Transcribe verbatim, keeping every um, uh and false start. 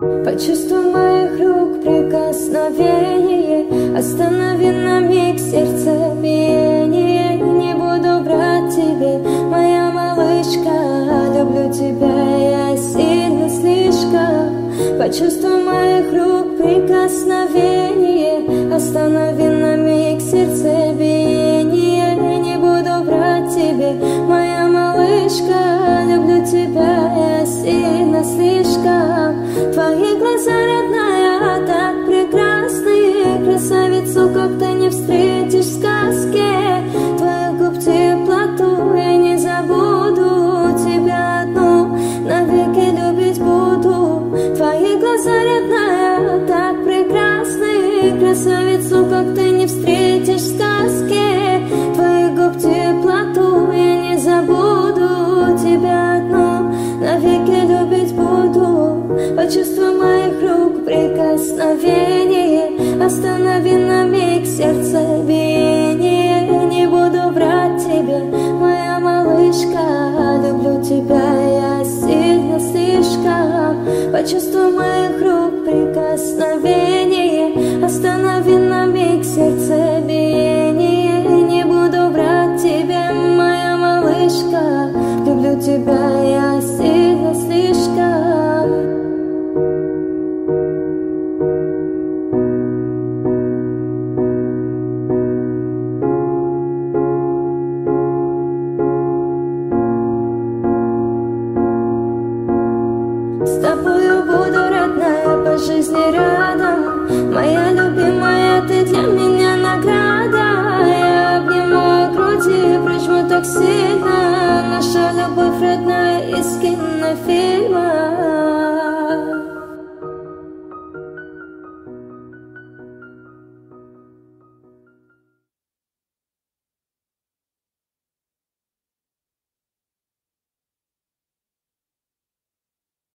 Почувствуй моих рук прикосновение, останови на миг сердце биение. Не буду врать тебе, моя малышка, люблю тебя я сильно слишком. Почувствуй моих рук прикосновение, останови на миг сердце биение. Не буду врать тебе, моя малышка, люблю тебя я сильно слишком. Твои глаза, родная, так прекрасны, красавицу, как ты не встретишь в сказке. Твоих губ теплоту я не забуду, тебя одну навеки любить буду. Твои глаза, родная, так прекрасны, красавицу, как ты не встретишь в сказке. Твоих губ теплоту я не забуду, тебя одну навеки любить буду. Почувствуй моих рук прикосновение, останови на миг сердце биение. Не буду врать тебе, моя малышка, люблю тебя я сильно слишком. Почувствуй моих рук прикосновение, останови на миг сердце биение. Не буду врать тебе, моя малышка, люблю тебя я сильно слишком. С тобою буду, родная, по жизни рядом. Моя любимая, ты для меня награда. Я обниму груди, прижму так сильно. Наша любовь, родная, из кинофильма.